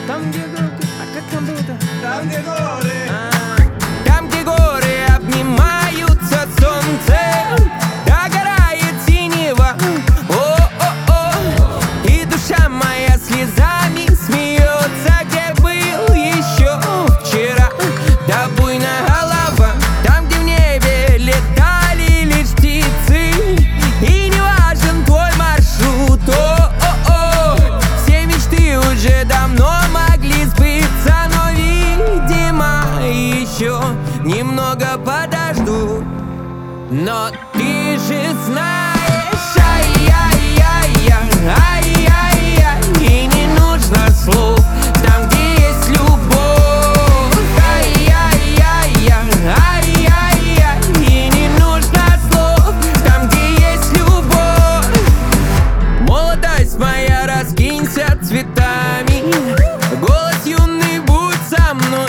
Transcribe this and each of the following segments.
Там, где горы, а как там было-то? Там, где горы, Там, где горы обнимаются солнцем, догорает синева. О-о-о, и душа моя слезами смеется. Где был еще вчера? Да буйная голова. Там, где в небе летали лишь птицы, и не важен твой маршрут. О-о-о, все мечты уже давно могли сбыться, но, видимо, еще немного подожду. Но ты же знаешь, ай-яй-яй-яй, ай-яй-яй, и не нужно слов там, где есть любовь. Ай-яй-яй-яй, ай-яй-яй, и не нужно слов там, где есть любовь. Молодость моя, раскинься цветами, голос юный, будь со мной.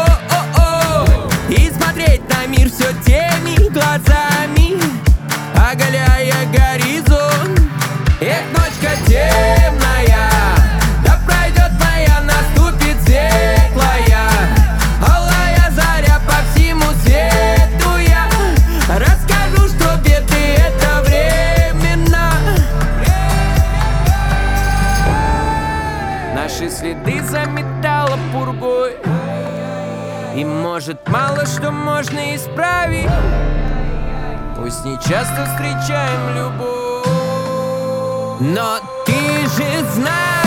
И смотреть на мир все теми глазами, оголяя горизонт. Эх, ночка темная, да пройдет моя, наступит светлая, алая заря по всему свету. Я расскажу, что беды это временно. Наши следы заметало пургой, и может мало что можно исправить. Пусть не часто встречаем любовь, но ты же знаешь.